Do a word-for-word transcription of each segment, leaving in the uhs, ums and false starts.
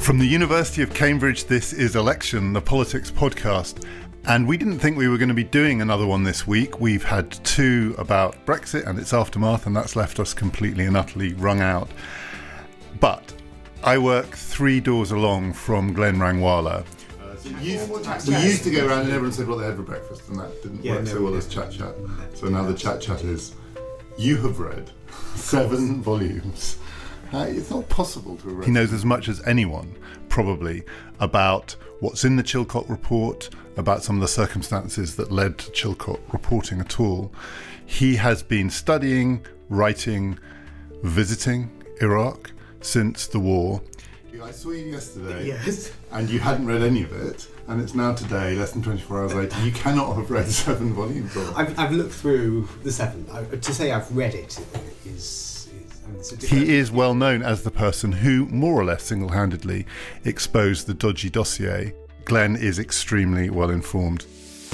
From the University of Cambridge, this is Election, the politics podcast. And we didn't think we were going to be doing another one this week. We've had two about Brexit and its aftermath, and that's left us completely and utterly wrung out. But I work three doors along from Glenn Rangwala. Uh, so used, we used to go around and everyone said what they had for breakfast, and that didn't yeah, work no, so well as Chat Chat. So now the Chat Chat is, you have read seven volumes. Uh, it's not possible to have read. He knows as much as anyone, probably, about what's in the Chilcot report, about some of the circumstances that led to Chilcot reporting at all. He has been studying, writing, visiting Iraq since the war. I saw you yesterday, yes, and you hadn't read any of it, and it's now today, less than twenty-four hours later. You cannot have read seven volumes of it. I've, I've looked through the seven. I, to say I've read it is... He is well known as the person who, more or less single-handedly, exposed the dodgy dossier. Glenn is extremely well informed.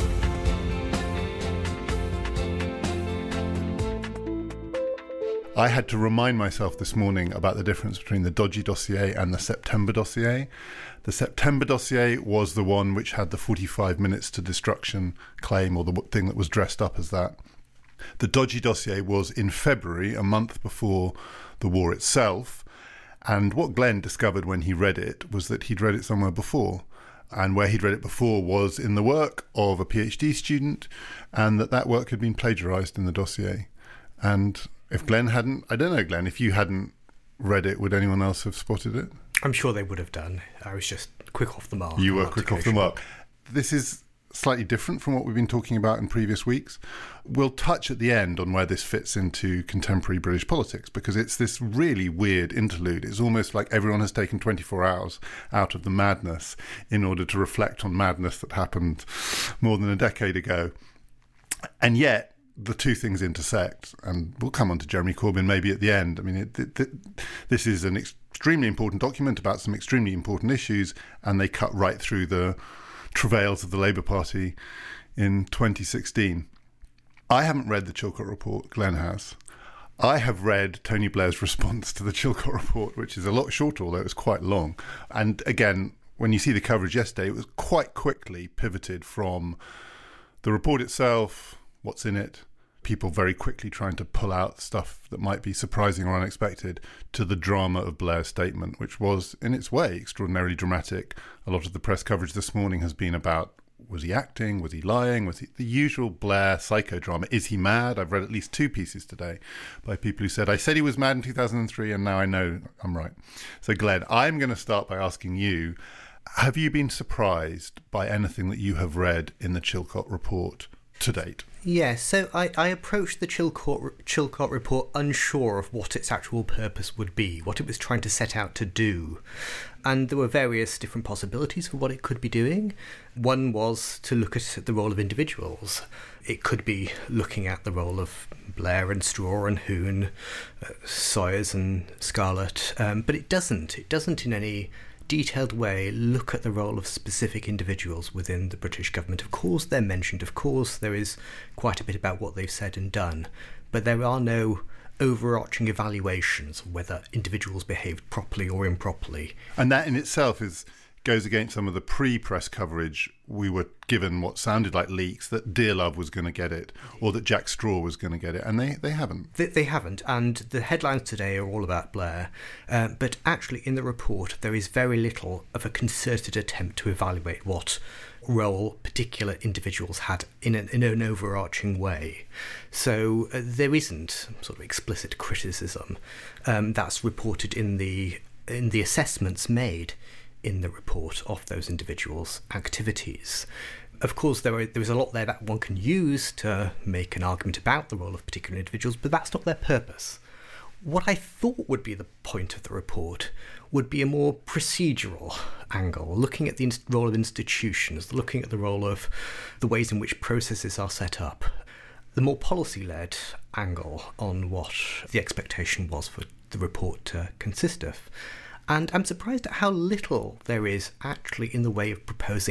I had to remind myself this morning about the difference between the dodgy dossier and the September dossier. The September dossier was the one which had the forty-five minutes to destruction claim, or the thing that was dressed up as that. The dodgy dossier was in February, a month before the war itself, and what Glenn discovered when he read it was that he'd read it somewhere before, and where he'd read it before was in the work of a PhD student, and that that work had been plagiarised in the dossier. And if Glenn hadn't, I don't know, Glenn, if you hadn't read it, would anyone else have spotted it? I'm sure they would have done. I was just quick off the mark. You were quick off the mark. This is slightly different from what we've been talking about in previous weeks. We'll touch at the end on where this fits into contemporary British politics, because it's this really weird interlude. It's almost like everyone has taken twenty-four hours out of the madness in order to reflect on madness that happened more than a decade ago. And yet, the two things intersect, and we'll come on to Jeremy Corbyn maybe at the end. I mean, it, it, it, this is an extremely important document about some extremely important issues, and they cut right through the travails of the Labour Party in twenty sixteen. I haven't read the Chilcot report, Glenn has. I have read Tony Blair's response to the Chilcot report, which is a lot shorter, although it was quite long. And again, when you see the coverage yesterday, it was quite quickly pivoted from the report itself, what's in it, people very quickly trying to pull out stuff that might be surprising or unexpected, to the drama of Blair's statement, which was, in its way, extraordinarily dramatic. A lot of the press coverage this morning has been about, was he acting? Was he lying? Was he the usual Blair psychodrama? Is he mad? I've read at least two pieces today by people who said, I said he was mad in two thousand three and now I know I'm right. So Glenn, I'm going to start by asking you, have you been surprised by anything that you have read in the Chilcot report to date? Yes, so I, I approached the Chilcot, Chilcot report unsure of what its actual purpose would be, what it was trying to set out to do. And there were various different possibilities for what it could be doing. One was to look at the role of individuals. It could be looking at the role of Blair and Straw and Hoon, uh, Sawyers and Scarlett, um, but it doesn't. It doesn't in any detailed way look at the role of specific individuals within the British government. Of course they're mentioned, of course there is quite a bit about what they've said and done, but there are no overarching evaluations of whether individuals behaved properly or improperly. And that in itself is goes against some of the pre-press coverage. We were given what sounded like leaks that Dearlove was going to get it, or that Jack Straw was going to get it, and they, they haven't. They, they haven't, and the headlines today are all about Blair, uh, but actually in the report there is very little of a concerted attempt to evaluate what role particular individuals had in an, in an overarching way. So uh, there isn't sort of explicit criticism um, that's reported in the in the assessments made in the report of those individuals' activities. Of course, there, are, there is a lot there that one can use to make an argument about the role of particular individuals, but that's not their purpose. What I thought would be the point of the report would be a more procedural angle, looking at the inst- role of institutions, looking at the role of the ways in which processes are set up, the more policy-led angle on what the expectation was for the report to consist of. And I'm surprised at how little there is actually in the way of proposing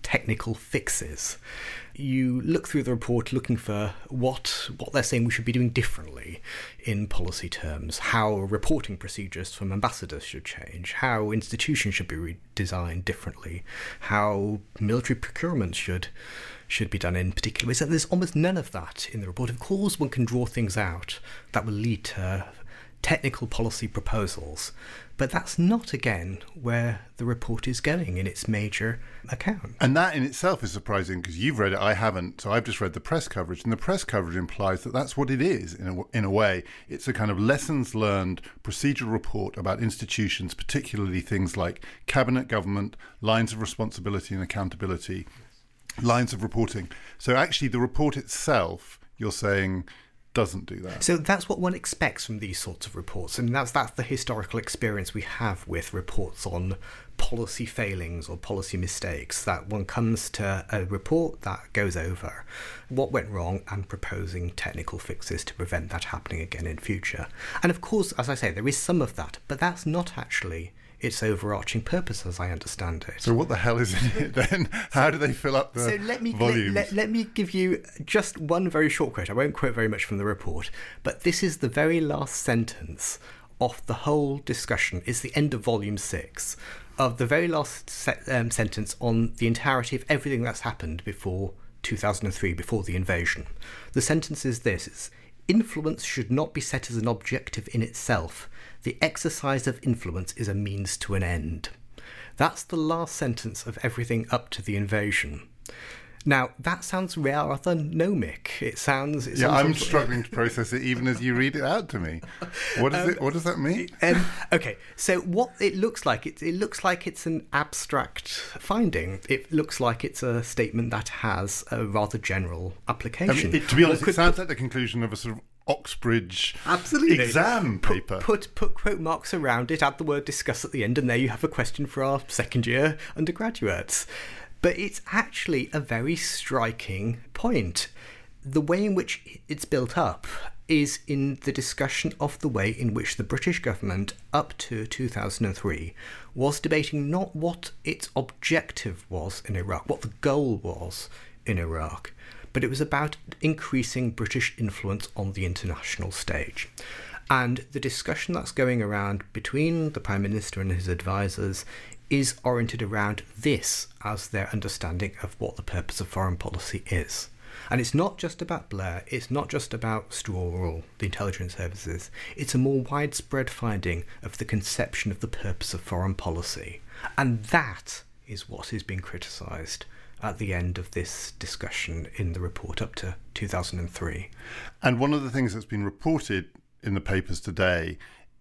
technical fixes. You look through the report looking for what what they're saying we should be doing differently in policy terms, how reporting procedures from ambassadors should change, how institutions should be redesigned differently, how military procurement should should be done in particular ways. And there's almost none of that in the report. Of course, one can draw things out that will lead to technical policy proposals, but that's not, again, where the report is going in its major account. And that in itself is surprising, because you've read it, I haven't, so I've just read the press coverage, and the press coverage implies that that's what it is, in a, in a way. It's a kind of lessons learned procedural report about institutions, particularly things like cabinet government, lines of responsibility and accountability, lines of reporting. So actually the report itself, you're saying, doesn't do that. So that's what one expects from these sorts of reports, and that's that's the historical experience we have with reports on policy failings or policy mistakes, that one comes to a report that goes over what went wrong and proposing technical fixes to prevent that happening again in future. And of course, as I say, there is some of that, but that's not actually its overarching purpose, as I understand it. So what the hell is in it then? How do they fill up the so let me, volumes? Let, let, let me give you just one very short quote. I won't quote very much from the report, but this is the very last sentence of the whole discussion. It's the end of volume six, of the very last se- um, sentence on the entirety of everything that's happened before two thousand three, before the invasion. The sentence is this: it's, influence should not be set as an objective in itself. The exercise of influence is a means to an end. That's the last sentence of everything up to the invasion. Now, that sounds rather gnomic. It sounds... It yeah, sounds I'm like... struggling to process it even as you read it out to me. What does um, it? What does that mean? Um, okay, so what it looks like, it, it looks like it's an abstract finding. It looks like it's a statement that has a rather general application. I mean, it, to be honest, Could, it sounds like the conclusion of a sort of Oxbridge Absolutely. exam paper. Put, put put quote marks around it, add the word discuss at the end, and there you have a question for our second year undergraduates. But it's actually a very striking point. The way in which it's built up is in the discussion of the way in which the British government, up to two thousand three, was debating not what its objective was in Iraq, what the goal was in Iraq, but it was about increasing British influence on the international stage. And the discussion that's going around between the Prime Minister and his advisors is oriented around this as their understanding of what the purpose of foreign policy is. And it's not just about Blair, it's not just about Straw or the intelligence services, it's a more widespread finding of the conception of the purpose of foreign policy. And that is what is being criticised at the end of this discussion in the report up to two thousand three. And one of the things that's been reported in the papers today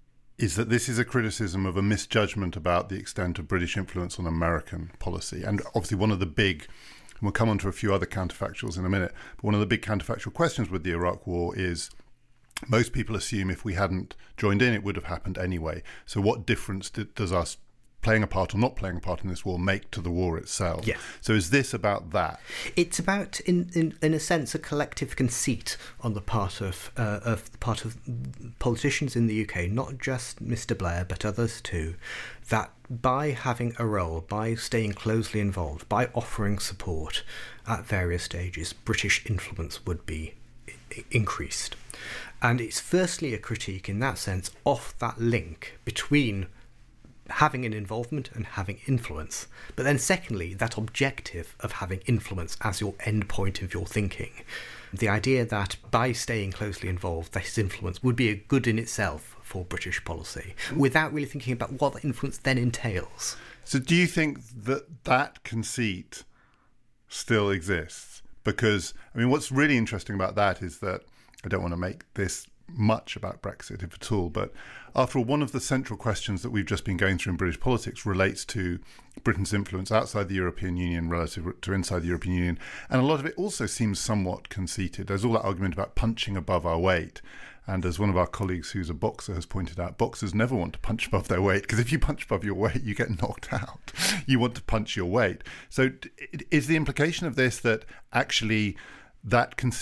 is that this is a criticism of a misjudgment about the extent of British influence on American policy. And obviously one of the big, and we'll come on to a few other counterfactuals in a minute, but one of the big counterfactual questions with the Iraq War is most people assume if we hadn't joined in, it would have happened anyway. So what difference did, does us playing a part or not playing a part in this war make to the war itself? Yes. So is this about that? It's about, in, in, in a sense, a collective conceit on the part of uh, of the part of politicians in the U K, not just Mister Blair, but others too, that by having a role, by staying closely involved, by offering support at various stages, British influence would be I- increased. And it's firstly a critique in that sense of that link between having an involvement and having influence, but then secondly, that objective of having influence as your end point of your thinking. The idea that by staying closely involved, this influence would be a good in itself for British policy, without really thinking about what that influence then entails. So do you think that that conceit still exists? Because, I mean, what's really interesting about that is that, I don't want to make this much about Brexit, if at all, but after all, one of the central questions that we've just been going through in British politics relates to Britain's influence outside the European Union relative to inside the European Union, and a lot of it also seems somewhat conceited. There's all that argument about punching above our weight, and as one of our colleagues who's a boxer has pointed out, boxers never want to punch above their weight, because if you punch above your weight, you get knocked out. You want to punch your weight. So is the implication of this that actually that conceit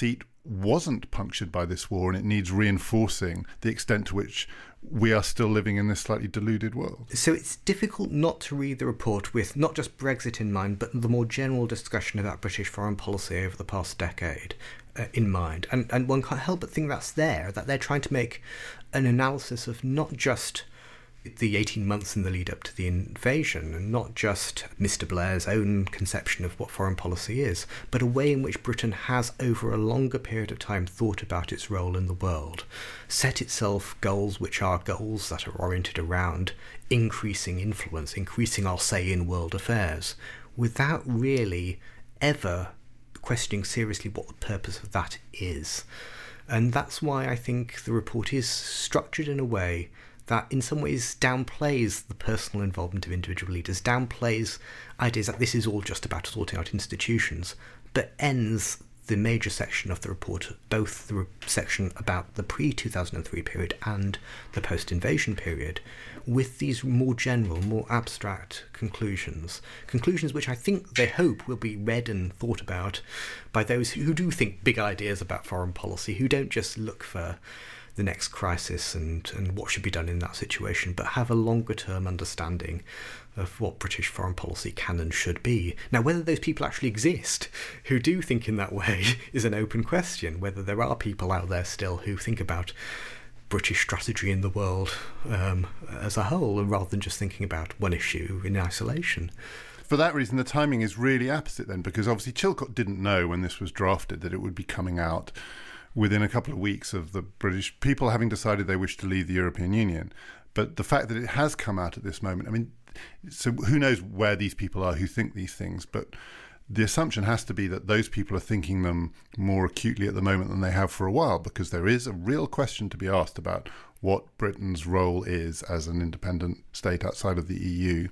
wasn't punctured by this war, and it needs reinforcing the extent to which we are still living in this slightly deluded world. So it's difficult not to read the report with not just Brexit in mind, but the more general discussion about British foreign policy over the past decade uh, in mind. And, and one can't help but think that's there, that they're trying to make an analysis of not just the eighteen months in the lead up to the invasion, and not just Mister Blair's own conception of what foreign policy is, but a way in which Britain has over a longer period of time thought about its role in the world, set itself goals which are goals that are oriented around increasing influence, increasing our say in world affairs, without really ever questioning seriously what the purpose of that is. And that's why I think the report is structured in a way that in some ways downplays the personal involvement of individual leaders, downplays ideas that this is all just about sorting out institutions, but ends the major section of the report, both the section about the pre two thousand three period and the post-invasion period, with these more general, more abstract conclusions. Conclusions which I think they hope will be read and thought about by those who do think big ideas about foreign policy, who don't just look for the next crisis and, and what should be done in that situation, but have a longer term understanding of what British foreign policy can and should be. Now, whether those people actually exist who do think in that way is an open question, whether there are people out there still who think about British strategy in the world um, as a whole, rather than just thinking about one issue in isolation. For that reason, the timing is really opposite then, because obviously Chilcot didn't know when this was drafted that it would be coming out within a couple of weeks of the British people having decided they wished to leave the European Union. But the fact that it has come out at this moment, I mean, so who knows where these people are who think these things, but the assumption has to be that those people are thinking them more acutely at the moment than they have for a while, because there is a real question to be asked about what Britain's role is as an independent state outside of the E U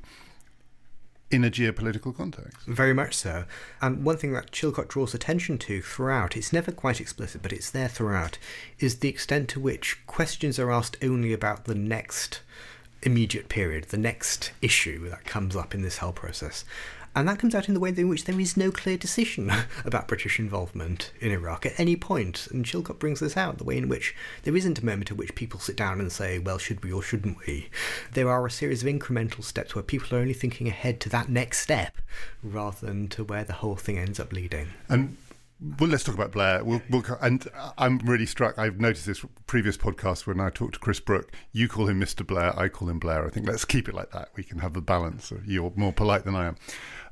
in a geopolitical context. Very much so. And one thing that Chilcot draws attention to throughout, it's never quite explicit, but it's there throughout, is the extent to which questions are asked only about the next immediate period, the next issue that comes up in this whole process. And that comes out in the way in which there is no clear decision about British involvement in Iraq at any point. And Chilcot brings this out, the way in which there isn't a moment at which people sit down and say, well, should we or shouldn't we? There are a series of incremental steps where people are only thinking ahead to that next step rather than to where the whole thing ends up leading. And well, let's talk about Blair. We'll, we'll, and I'm really struck. I've noticed this previous podcast when I talked to Chris Brooke. You call him Mister Blair. I call him Blair. I think let's keep it like that. We can have the balance. You're more polite than I am.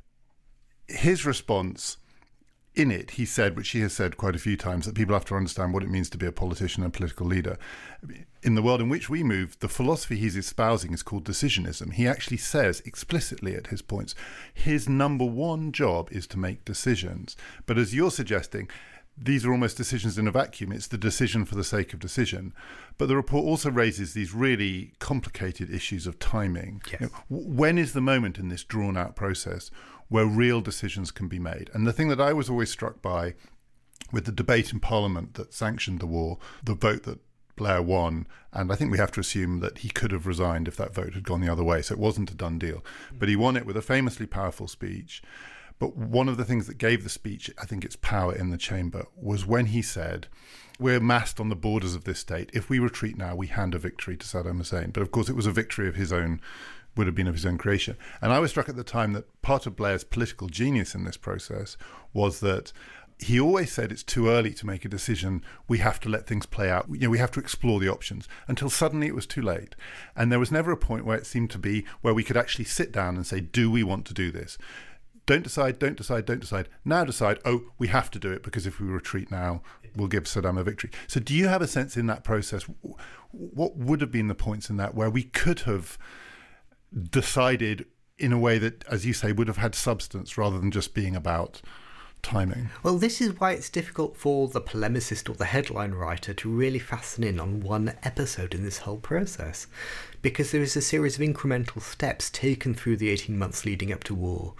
His response in it, he said, which he has said quite a few times, that people have to understand what it means to be a politician and a political leader. In the world in which we move, the philosophy he's espousing is called decisionism. He actually says explicitly at his points, his number one job is to make decisions. But as you're suggesting, these are almost decisions in a vacuum. It's the decision for the sake of decision. But the report also raises these really complicated issues of timing. Yes. You know, when is the moment in this drawn-out process where real decisions can be made? And the thing that I was always struck by with the debate in Parliament that sanctioned the war, the vote that Blair won, and I think we have to assume that he could have resigned if that vote had gone the other way, so it wasn't a done deal. But he won it with a famously powerful speech. But one of the things that gave the speech, I think, its power in the chamber was when he said, we're massed on the borders of this state. If we retreat now, we hand a victory to Saddam Hussein. But of course, it was a victory of his own, would have been of his own creation. And I was struck at the time that part of Blair's political genius in this process was that he always said it's too early to make a decision. We have to let things play out. You know, we have to explore the options, until suddenly it was too late. And there was never a point where it seemed to be where we could actually sit down and say, do we want to do this? Don't decide, don't decide, don't decide. Now decide, oh, we have to do it because if we retreat now, we'll give Saddam a victory. So do you have a sense in that process, what would have been the points in that where we could have decided in a way that, as you say, would have had substance rather than just being about timing? Well, this is why it's difficult for the polemicist or the headline writer to really fasten in on one episode in this whole process, because there is a series of incremental steps taken through the eighteen months leading up to war,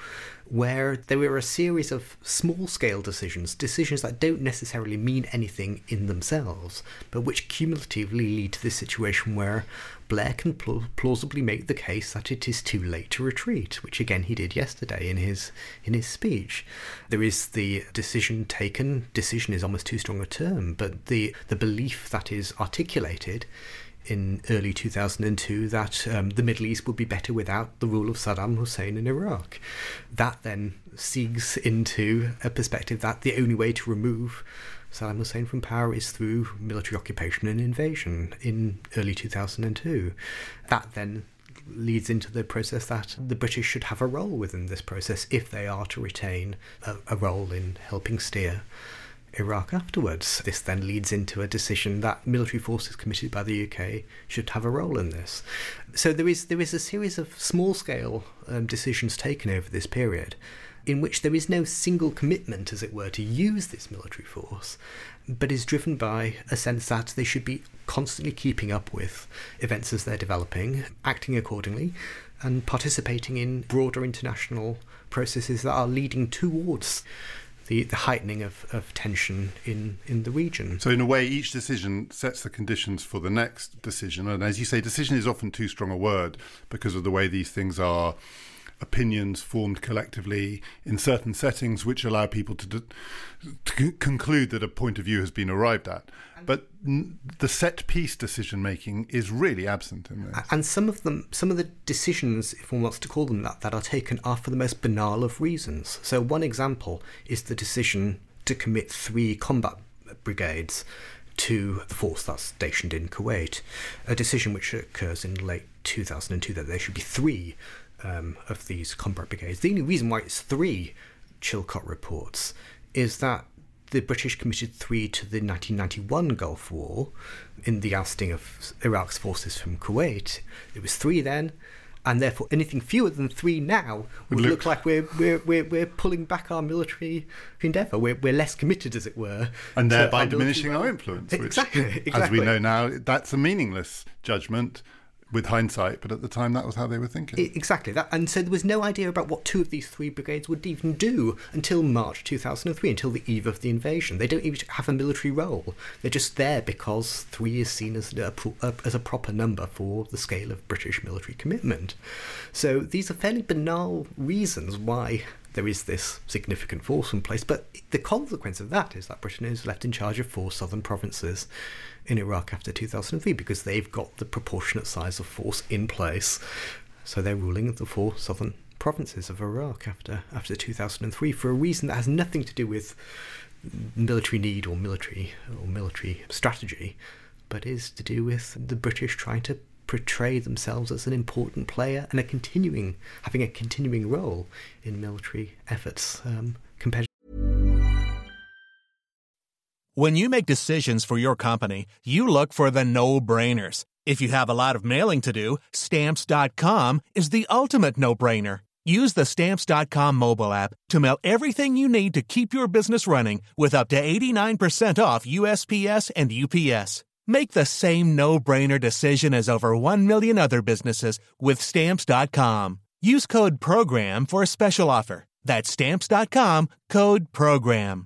where there were a series of small-scale decisions, decisions that don't necessarily mean anything in themselves, but which cumulatively lead to this situation where Blair can pl- plausibly make the case that it is too late to retreat, which again he did yesterday in his in his speech. There is the decision taken, decision is almost too strong a term, but the, the belief that is articulated in early two thousand two that um, the Middle East would be better without the rule of Saddam Hussein in Iraq. That then segues into a perspective that the only way to remove Saddam Hussein from power is through military occupation and invasion in early two thousand two. That then leads into the process that the British should have a role within this process if they are to retain a, a role in helping steer Iraq afterwards. This then leads into a decision that military forces committed by the U K should have a role in this. So there is there is a series of small-scale um, decisions taken over this period in which there is no single commitment, as it were, to use this military force, but is driven by a sense that they should be constantly keeping up with events as they're developing, acting accordingly, and participating in broader international processes that are leading towards The, the heightening of, of tension in, in the region. So in a way, each decision sets the conditions for the next decision. And as you say, decision is often too strong a word because of the way these things are opinions formed collectively in certain settings which allow people to, de- to c- conclude that a point of view has been arrived at. But n- the set-piece decision-making is really absent in this. And some of them, some of the decisions, if one wants to call them that, that are taken are for the most banal of reasons. So one example is the decision to commit three combat brigades to the force that's stationed in Kuwait, a decision which occurs in late two thousand two that there should be three um, of these combat brigades. The only reason why it's three, Chilcot reports, is that the British committed three to the nineteen ninety-one Gulf War in the ousting of Iraq's forces from Kuwait. It was three then, and therefore anything fewer than three now would look, look like we're, we're we're we're pulling back our military endeavour. We're we're less committed, as it were, and thereby diminishing our influence. Which, exactly, exactly. As we know now, that's a meaningless judgment with hindsight, but at the time that was how they were thinking. Exactly that, and so there was no idea about what two of these three brigades would even do until March two thousand three, until the eve of the invasion. They don't even have a military role. They're just there because three is seen as a, as a proper number for the scale of British military commitment. So these are fairly banal reasons why there is this significant force in place, but the consequence of that is that Britain is left in charge of four southern provinces in Iraq after two thousand three because they've got the proportionate size of force in place. So they're ruling the four southern provinces of Iraq after after two thousand three for a reason that has nothing to do with military need or military or military strategy, but is to do with the British trying to portray themselves as an important player and a continuing having a continuing role in military efforts um, compared. When you make decisions for your company, you look for the no-brainers. If you have a lot of mailing to do, Stamps dot com is the ultimate no-brainer. Use the Stamps dot com mobile app to mail everything you need to keep your business running with up to eighty-nine percent off U S P S and U P S. Make the same no-brainer decision as over one million other businesses with Stamps dot com. Use code PROGRAM for a special offer. That's Stamps dot com, code PROGRAM.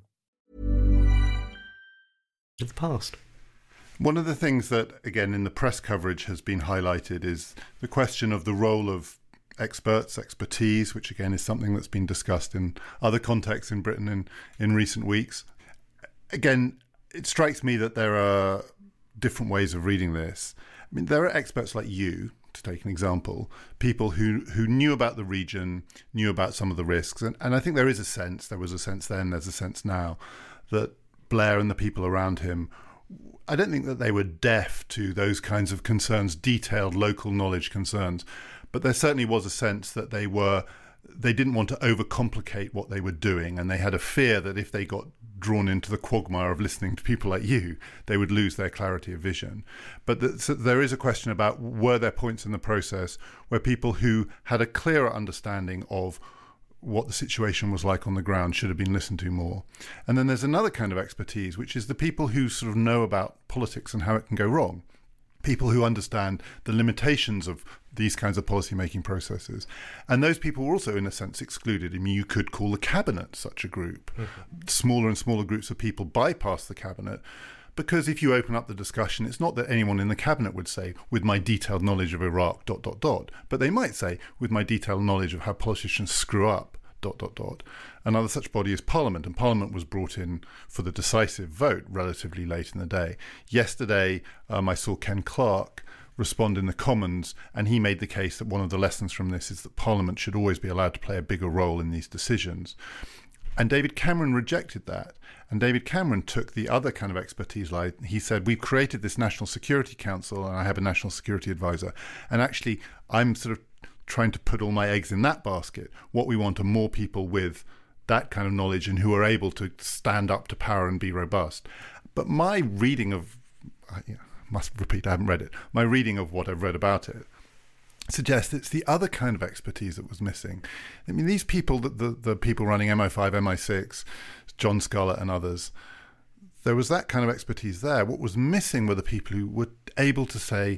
To the past. One of the things that, again, in the press coverage has been highlighted is the question of the role of experts, expertise, which again is something that's been discussed in other contexts in Britain in, in recent weeks. Again, it strikes me that there are different ways of reading this. I mean, there are experts like you, to take an example, people who, who knew about the region, knew about some of the risks. And, and I think there is a sense, there was a sense then, there's a sense now, that Blair and the people around him, I don't think that they were deaf to those kinds of concerns, detailed local knowledge concerns, but there certainly was a sense that they were, they didn't want to overcomplicate what they were doing, and they had a fear that if they got drawn into the quagmire of listening to people like you, they would lose their clarity of vision. But the, so there is a question about, were there points in the process where people who had a clearer understanding of what the situation was like on the ground should have been listened to more? And then there's another kind of expertise, which is the people who sort of know about politics and how it can go wrong. people who understand the limitations of these kinds of policy-making processes. And those people were also, in a sense, excluded. I mean, you could call the cabinet such a group. Mm-hmm. Smaller and smaller groups of people bypass the cabinet, because if you open up the discussion, it's not that anyone in the cabinet would say, with my detailed knowledge of Iraq, dot, dot, dot, but they might say, with my detailed knowledge of how politicians screw up, dot, dot, dot. Another such body is Parliament, and Parliament was brought in for the decisive vote relatively late in the day. Yesterday, um, I saw Ken Clarke respond in the Commons, and he made the case that one of the lessons from this is that Parliament should always be allowed to play a bigger role in these decisions. And David Cameron rejected that. And David Cameron took the other kind of expertise. Like he said, we've created this National Security Council, and I have a National Security Advisor. And actually, I'm sort of trying to put all my eggs in that basket. What we want are more people with that kind of knowledge and who are able to stand up to power and be robust. But my reading of, I must repeat, I haven't read it, my reading of what I've read about it suggests it's the other kind of expertise that was missing. I mean, these people, the, the, the people running M I five, M I six, John Scarlett and others, there was that kind of expertise there. What was missing were the people who were able to say,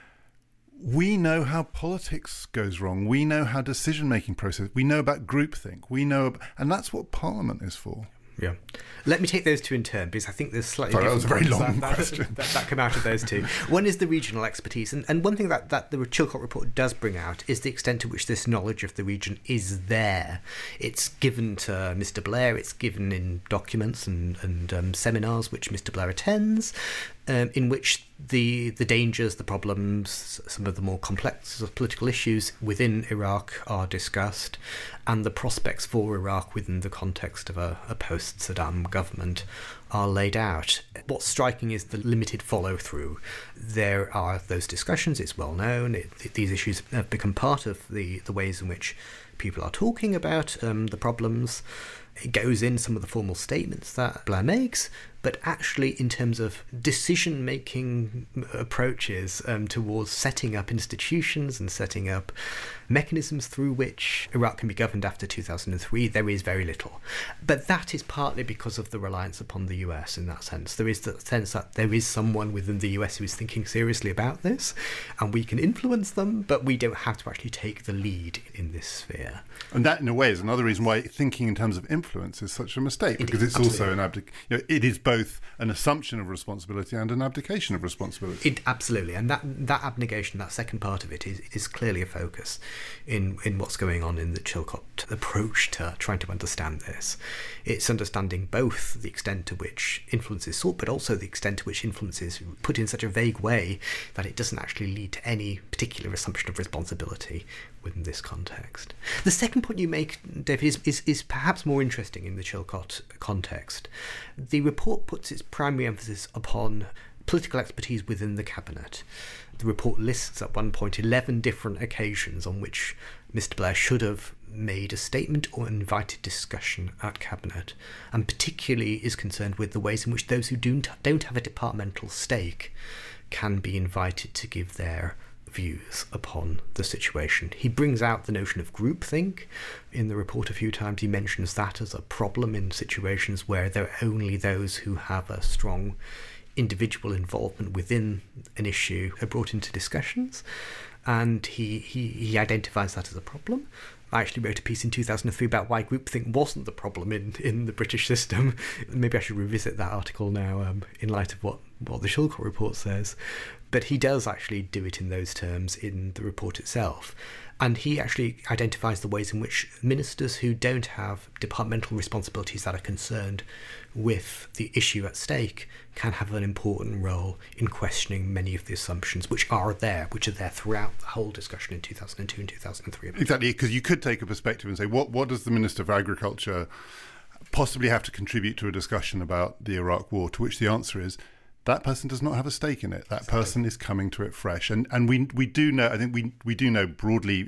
we know how politics goes wrong. We know how decision-making process. We know about groupthink. We know, about, and that's what Parliament is for. Yeah. Let me take those two in turn, because I think there's slightly Sorry, different that was a very long that, question. That, that, that come out of those two. One is the regional expertise, and, and one thing that, that the Chilcot report does bring out is the extent to which this knowledge of the region is there. It's given to Mister Blair, it's given in documents and, and um, seminars which Mister Blair attends, um, in which the the dangers, the problems, some of the more complex political issues within Iraq are discussed, and the prospects for Iraq within the context of a, a post-Saddam government are laid out. What's striking is the limited follow-through. There are those discussions, it's well known, it, it, these issues have become part of the, the ways in which people are talking about um, the problems. It goes in some of the formal statements that Blair makes, but actually in terms of decision-making approaches um, towards setting up institutions and setting up mechanisms through which Iraq can be governed after two thousand three, there is very little. But that is partly because of the reliance upon the U S in that sense. There is the sense that there is someone within the U S who is thinking seriously about this, and we can influence them, but we don't have to actually take the lead in this sphere. And that, in a way, is another reason why thinking in terms of influence is such a mistake, because it's Absolutely. also an abdic- you know, it is both an assumption of responsibility and an abdication of responsibility. It, absolutely, and that that abnegation, that second part of it, is, is clearly a focus in, in what's going on in the Chilcot approach to trying to understand this. It's understanding both the extent to which influence is sought, but also the extent to which influence is put in such a vague way that it doesn't actually lead to any particular assumption of responsibility within this context. The second point you make, David, is, is, is perhaps more interesting in the Chilcot context. The report puts its primary emphasis upon political expertise within the cabinet. The report lists at one point eleven different occasions on which Mister Blair should have made a statement or invited discussion at cabinet, and particularly is concerned with the ways in which those who don't, don't have a departmental stake can be invited to give their views upon the situation. He brings out the notion of groupthink in the report a few times. He mentions that as a problem in situations where there are only those who have a strong individual involvement within an issue are brought into discussions, and he, he, he identifies that as a problem. I actually wrote a piece in two thousand three about why groupthink wasn't the problem in, in the British system. Maybe I should revisit that article now um, in light of what, what the Chilcot report says. But he does actually do it in those terms in the report itself. And he actually identifies the ways in which ministers who don't have departmental responsibilities that are concerned with the issue at stake can have an important role in questioning many of the assumptions which are there, which are there throughout the whole discussion in two thousand two and two thousand three. Exactly, because you could take a perspective and say, what, what does the Minister of Agriculture possibly have to contribute to a discussion about the Iraq war? To which the answer is, that person does not have a stake in it. That exactly. person is coming to it fresh. And and we we do know, I think we, we do know broadly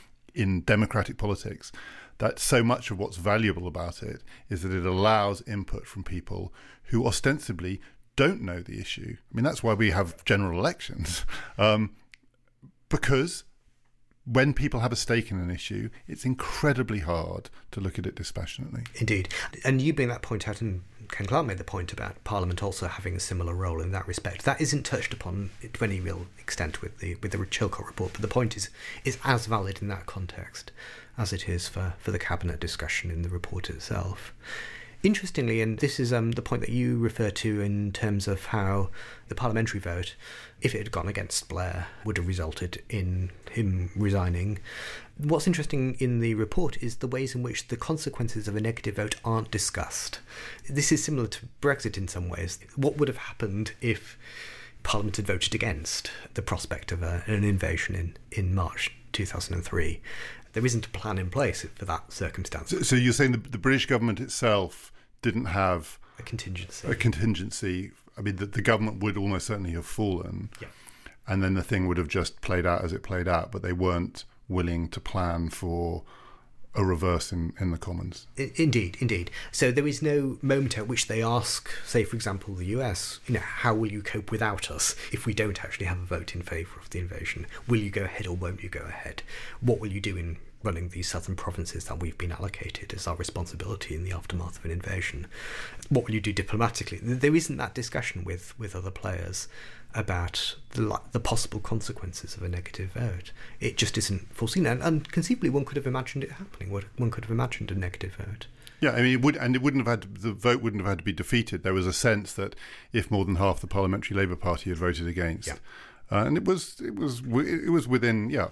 in democratic politics that so much of what's valuable about it is that it allows input from people who ostensibly don't know the issue. I mean, that's why we have general elections, um, because when people have a stake in an issue, it's incredibly hard to look at it dispassionately. Indeed. And you bring that point out, and Ken Clarke made the point about Parliament also having a similar role in that respect. That isn't touched upon to any real extent with the with the Chilcot report, but the point is is as valid in that context as it is for, for the Cabinet discussion in the report itself. Interestingly, and this is um, the point that you refer to in terms of how the parliamentary vote, if it had gone against Blair, would have resulted in him resigning. What's interesting in the report is the ways in which the consequences of a negative vote aren't discussed. This is similar to Brexit in some ways. What would have happened if Parliament had voted against the prospect of a, an invasion in, in March two thousand three? There isn't a plan in place for that circumstance. So, so you're saying the, the British government itself didn't have a contingency. A contingency. I mean, the, the government would almost certainly have fallen, yeah. and then the thing would have just played out as it played out. But they weren't willing to plan for a reverse in, in the Commons. Indeed, indeed. So there is no moment at which they ask, say, for example, the U S, you know, how will you cope without us if we don't actually have a vote in favour of the invasion? Will you go ahead or won't you go ahead? What will you do in running these southern provinces that we've been allocated as our responsibility in the aftermath of an invasion? What will you do diplomatically? There isn't that discussion with, with other players about the, the possible consequences of a negative vote. It just isn't foreseen. And, and conceivably, one could have imagined it happening. One could have imagined a negative vote. Yeah, I mean, it would, and it wouldn't have had to, the vote wouldn't have had to be defeated. There was a sense that if more than half the Parliamentary Labour Party had voted against, yeah. uh, and it was it was it was within yeah.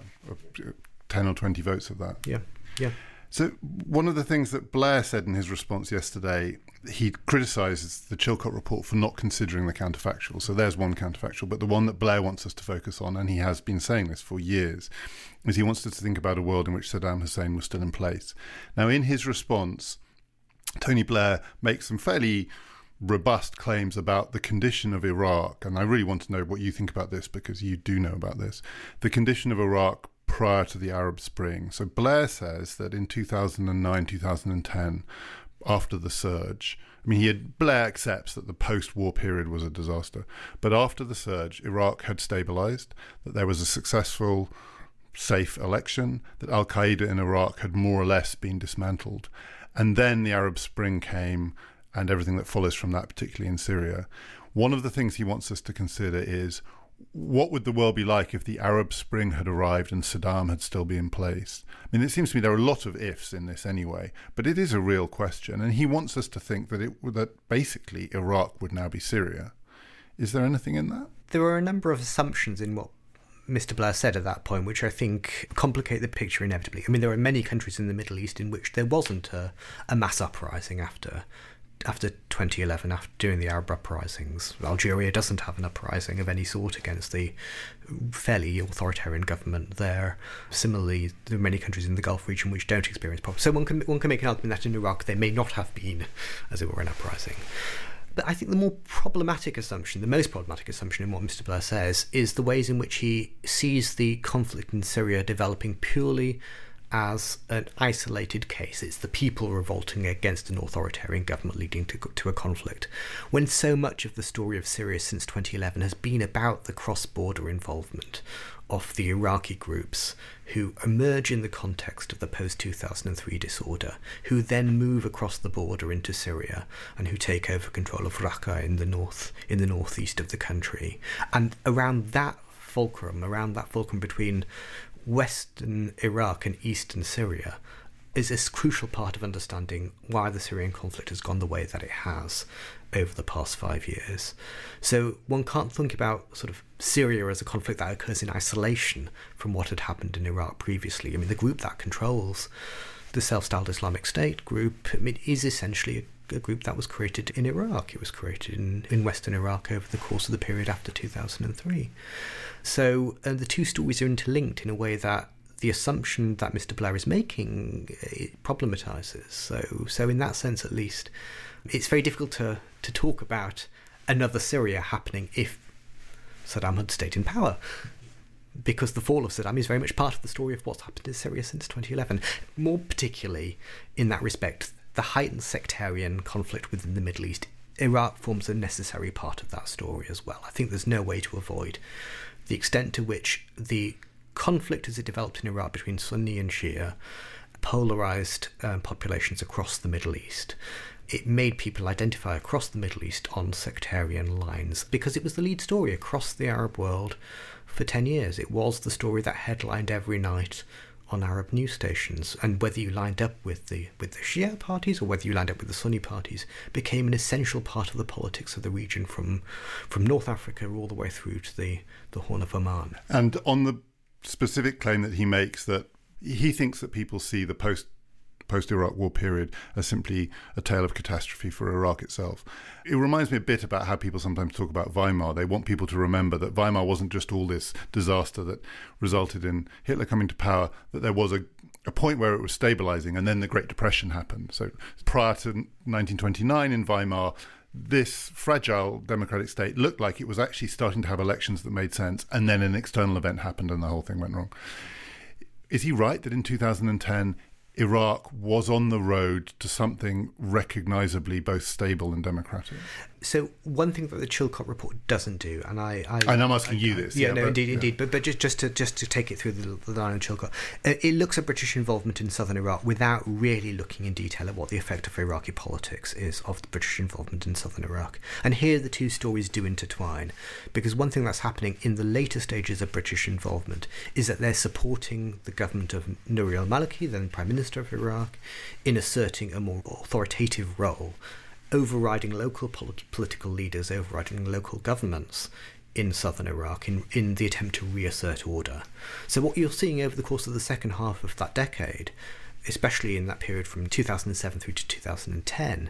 ten or twenty votes of that. Yeah, yeah. So one of the things that Blair said in his response yesterday, he criticises the Chilcot report for not considering the counterfactual. So there's one counterfactual, but the one that Blair wants us to focus on, and he has been saying this for years, is he wants us to think about a world in which Saddam Hussein was still in place. Now, in his response, Tony Blair makes some fairly robust claims about the condition of Iraq, and I really want to know what you think about this because you do know about this. The condition of Iraq prior to the Arab Spring. So Blair says that in two thousand nine, two thousand ten, after the surge, I mean, he had, Blair accepts that the post-war period was a disaster, but after the surge, Iraq had stabilised, that there was a successful, safe election, that Al-Qaeda in Iraq had more or less been dismantled. And then the Arab Spring came and everything that follows from that, particularly in Syria. One of the things he wants us to consider is, what would the world be like if the Arab Spring had arrived and Saddam had still been in place? I mean, it seems to me there are a lot of ifs in this anyway, but it is a real question. And he wants us to think that it that basically Iraq would now be Syria. Is there anything in that? There are a number of assumptions in what Mister Blair said at that point, which I think complicate the picture inevitably. I mean, there are many countries in the Middle East in which there wasn't a, a mass uprising after after twenty eleven, after during the Arab uprisings. Algeria doesn't have an uprising of any sort against the fairly authoritarian government there. Similarly, there are many countries in the Gulf region which don't experience problems. So one can one can make an argument that in Iraq there may not have been, as it were, an uprising. But I think the more problematic assumption, the most problematic assumption in what Mister Blair says, is the ways in which he sees the conflict in Syria developing purely as an isolated case. It's the people revolting against an authoritarian government leading to, to a conflict, when so much of the story of Syria since twenty eleven has been about the cross-border involvement of the Iraqi groups who emerge in the context of the post two thousand three disorder, who then move across the border into Syria and who take over control of Raqqa in the north, in the northeast of the country. And around that fulcrum, around that fulcrum between Western Iraq and Eastern Syria, is a crucial part of understanding why the Syrian conflict has gone the way that it has over the past five years. So one can't think about sort of Syria as a conflict that occurs in isolation from what had happened in Iraq previously. I mean, the group that controls the self-styled Islamic State group, I mean, is essentially a, a group that was created in Iraq. It was created in, in Western Iraq over the course of the period after two thousand three. So uh, the two stories are interlinked in a way that the assumption that Mister Blair is making it problematises. So, so in that sense, at least, it's very difficult to, to talk about another Syria happening if Saddam had stayed in power, because the fall of Saddam is very much part of the story of what's happened in Syria since twenty eleven. More particularly, in that respect, the heightened sectarian conflict within the Middle East, Iraq forms a necessary part of that story as well. I think there's no way to avoid the extent to which the conflict as it developed in Iraq between Sunni and Shia polarised um, populations across the Middle East. It made people identify across the Middle East on sectarian lines because it was the lead story across the Arab world for ten years. It was the story that headlined every night on Arab news stations, and whether you lined up with the with the Shia parties or whether you lined up with the Sunni parties became an essential part of the politics of the region from from North Africa all the way through to the, the Horn of Oman. And on the specific claim that he makes that he thinks that people see the post post-Iraq war period as simply a tale of catastrophe for Iraq itself. It reminds me a bit about how people sometimes talk about Weimar. They want people to remember that Weimar wasn't just all this disaster that resulted in Hitler coming to power, that there was a, a point where it was stabilizing, and then the Great Depression happened. So prior to nineteen twenty-nine in Weimar, this fragile democratic state looked like it was actually starting to have elections that made sense, and then an external event happened and the whole thing went wrong. Is he right that in two thousand ten Iraq was on the road to something recognisably both stable and democratic? So one thing that the Chilcot report doesn't do, and I, I and I'm asking I, you I, this, yeah, yeah no, but, indeed, yeah. indeed, but but just just to just to take it through the, the line of Chilcot, uh, it looks at British involvement in southern Iraq without really looking in detail at what the effect of Iraqi politics is of the British involvement in southern Iraq. And here the two stories do intertwine, because one thing that's happening in the later stages of British involvement is that they're supporting the government of Nouri al-Maliki, then Prime Minister of Iraq, in asserting a more authoritative role, overriding local polit- political leaders, overriding local governments in southern Iraq in, in the attempt to reassert order. So what you're seeing over the course of the second half of that decade, especially in that period from two thousand seven through to two thousand ten,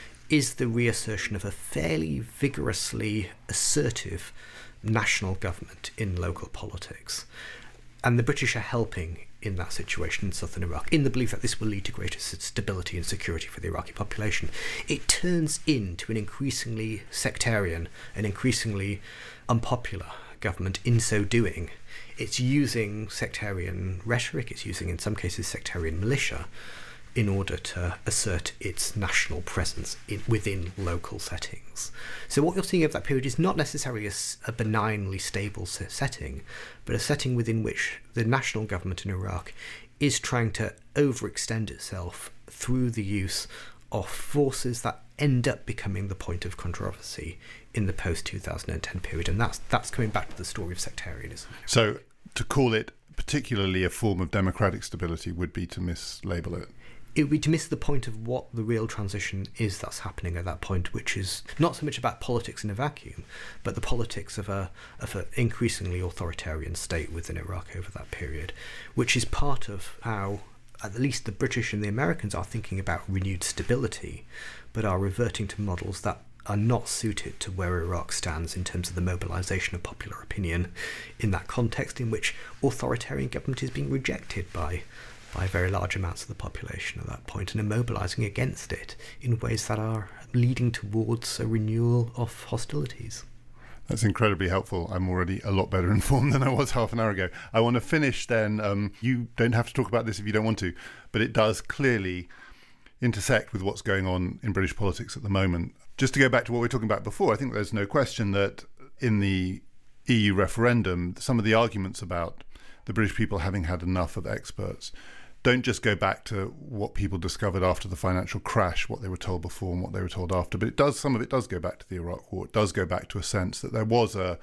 is the reassertion of a fairly vigorously assertive national government in local politics. And the British are helping in that situation in southern Iraq, in the belief that this will lead to greater stability and security for the Iraqi population. It turns into an increasingly sectarian and increasingly unpopular government in so doing. It's using sectarian rhetoric, it's using in some cases sectarian militia in order to assert its national presence in, within local settings. So what you're seeing of that period is not necessarily a, a benignly stable setting, but a setting within which the national government in Iraq is trying to overextend itself through the use of forces that end up becoming the point of controversy in the post-two thousand ten period. And that's that's coming back to the story of sectarianism. So to call it particularly a form of democratic stability would be to mislabel it. It would be to miss the point of what the real transition is that's happening at that point, which is not so much about politics in a vacuum, but the politics of a of an increasingly authoritarian state within Iraq over that period, which is part of how at least the British and the Americans are thinking about renewed stability, but are reverting to models that are not suited to where Iraq stands in terms of the mobilisation of popular opinion in that context in which authoritarian government is being rejected by by very large amounts of the population at that point, and are mobilising against it in ways that are leading towards a renewal of hostilities. That's incredibly helpful. I'm already a lot better informed than I was half an hour ago. I want to finish then. Um, you don't have to talk about this if you don't want to, but it does clearly intersect with what's going on in British politics at the moment. Just to go back to what we were talking about before, I think there's no question that in the E U referendum, some of the arguments about the British people having had enough of experts don't just go back to what people discovered after the financial crash, what they were told before and what they were told after, but it does. Some of it does go back to the Iraq War. It does go back to a sense that there was a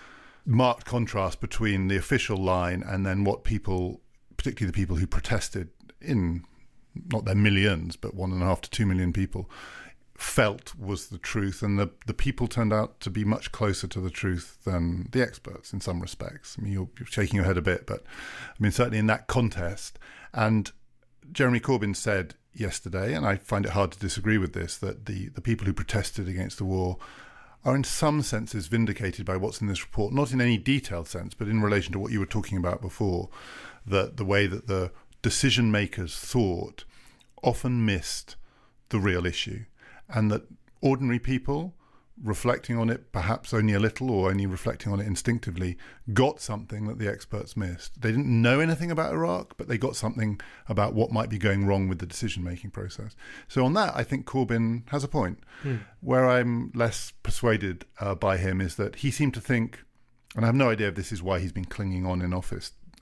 marked contrast between the official line and then what people, particularly the people who protested in, not their millions, but one and a half to two million people, felt was the truth, and the, the people turned out to be much closer to the truth than the experts in some respects. I mean, you're, you're shaking your head a bit, but I mean, certainly in that contest. And Jeremy Corbyn said yesterday, and I find it hard to disagree with this, that the, the people who protested against the war are in some senses vindicated by what's in this report, not in any detailed sense, but in relation to what you were talking about before, that the way that the decision makers thought often missed the real issue. And that ordinary people, reflecting on it perhaps only a little or only reflecting on it instinctively, got something that the experts missed. They didn't know anything about Iraq, but they got something about what might be going wrong with the decision-making process. So on that, I think Corbyn has a point. Hmm. Where I'm less persuaded uh, by him is that he seemed to think, and I have no idea if this is why he's been clinging on in office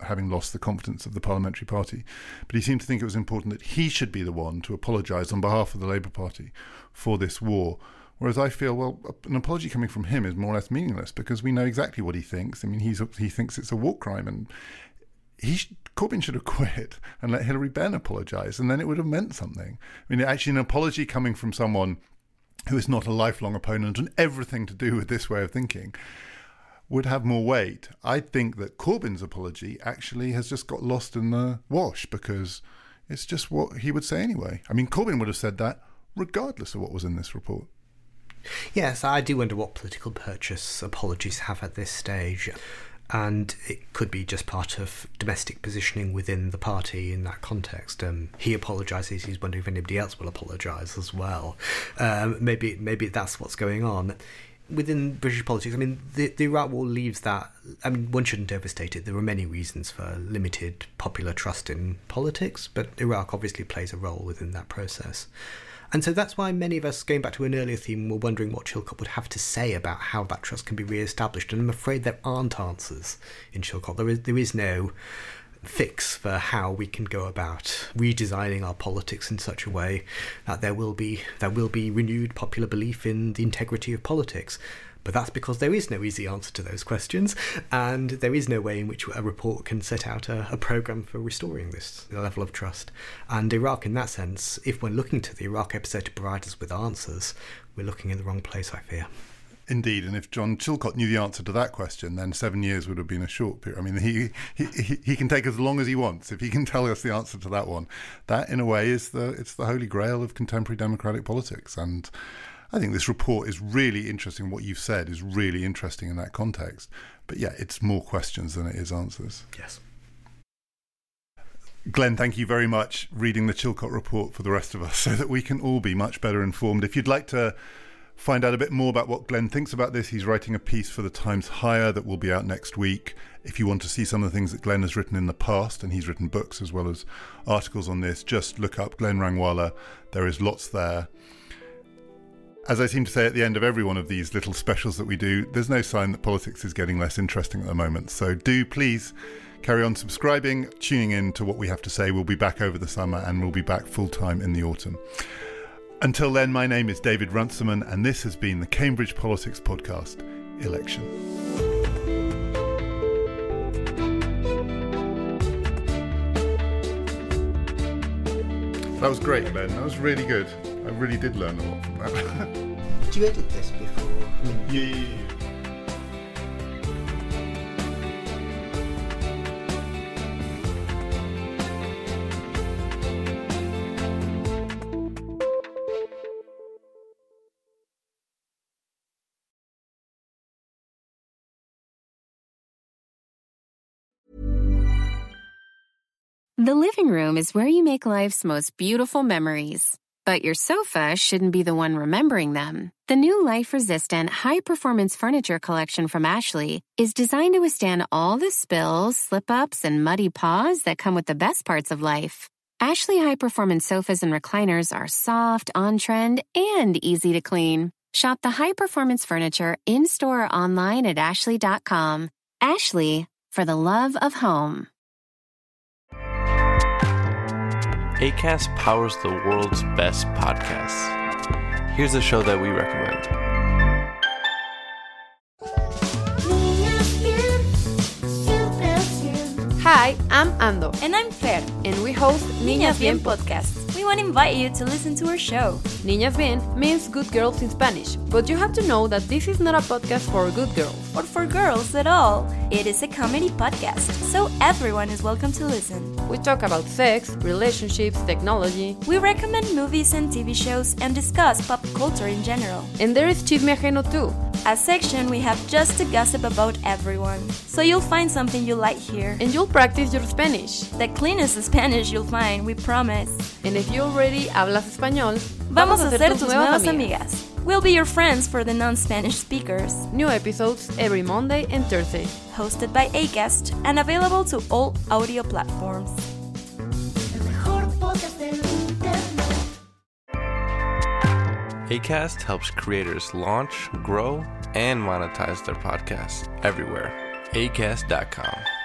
having lost the confidence of the parliamentary party. But he seemed to think it was important that he should be the one to apologise on behalf of the Labour Party for this war. Whereas I feel, well, an apology coming from him is more or less meaningless because we know exactly what he thinks. I mean, he's he thinks it's a war crime, and he should, Corbyn should have quit and let Hilary Benn apologise, and then it would have meant something. I mean, actually, an apology coming from someone who is not a lifelong opponent and everything to do with this way of thinking would have more weight. I think that Corbyn's apology actually has just got lost in the wash because it's just what he would say anyway. I mean, Corbyn would have said that regardless of what was in this report. Yes, I do wonder what political purchase apologies have at this stage. And it could be just part of domestic positioning within the party in that context. Um, he apologises, he's wondering if anybody else will apologise as well. Um, maybe maybe that's what's going on. Within British politics, I mean, the, the Iraq War leaves that... I mean, one shouldn't overstate it. There were many reasons for limited popular trust in politics, but Iraq obviously plays a role within that process. And so that's why many of us, going back to an earlier theme, were wondering what Chilcot would have to say about how that trust can be re-established. And I'm afraid there aren't answers in Chilcot. There is, there is no fix for how we can go about redesigning our politics in such a way that there will be there will be renewed popular belief in the integrity of politics. But that's because there is no easy answer to those questions, and there is no way in which a report can set out a, a programme for restoring this level of trust. And Iraq, in that sense, if we're looking to the Iraq episode to provide us with answers, we're looking in the wrong place, I fear. Indeed, and if John Chilcot knew the answer to that question, then seven years would have been a short period. I mean, he, he he can take as long as he wants if he can tell us the answer to that one. That, in a way, is the it's the holy grail of contemporary democratic politics. And I think this report is really interesting. What you've said is really interesting in that context. But yeah, it's more questions than it is answers. Yes. Glenn, thank you very much reading the Chilcot report for the rest of us so that we can all be much better informed. If you'd like to find out a bit more about what Glenn thinks about this, he's writing a piece for the Times Higher that will be out next week. If you want to see some of the things that Glenn has written in the past, and he's written books as well as articles on this, just look up Glenn Rangwala. There is lots there. As I seem to say at the end of every one of these little specials that we do, there's no sign that politics is getting less interesting at the moment. So do please carry on subscribing, tuning in to what we have to say. We'll be back over the summer and we'll be back full time in the autumn. Until then, my name is David Runciman, and this has been the Cambridge Politics Podcast, Election. That was great, Glenn. That was really good. I really did learn a lot from that. Did you edit this before? I mean, yeah, yeah, yeah. The living room is where you make life's most beautiful memories. But your sofa shouldn't be the one remembering them. The new life-resistant, high-performance furniture collection from Ashley is designed to withstand all the spills, slip-ups, and muddy paws that come with the best parts of life. Ashley high-performance sofas and recliners are soft, on-trend, and easy to clean. Shop the high-performance furniture in-store or online at ashley dot com. Ashley, for the love of home. Acast powers the world's best podcasts. Here's a show that we recommend. Hi, I'm Ando. And I'm Fer. And we host Niñas Bien podcast. We want to invite you to listen to our show. Niñas Bien means good girls in Spanish, but you have to know that this is not a podcast for good girls. Or for girls at all. It is a comedy podcast, so everyone is welcome to listen. We talk about sex, relationships, technology. We recommend movies and T V shows and discuss pop culture in general. And there is Chisme Ajeno too. A section we have just to gossip about everyone. So you'll find something you like here. And you'll practice your Spanish. The cleanest Spanish you'll find, we promise. And if you already hablas español, vamos a ser tus nuevas amigas. We'll be your friends for the non-Spanish speakers. New episodes every Monday and Thursday. Hosted by Acast and available to all audio platforms. Acast helps creators launch, grow, and monetize their podcasts everywhere. acast dot com.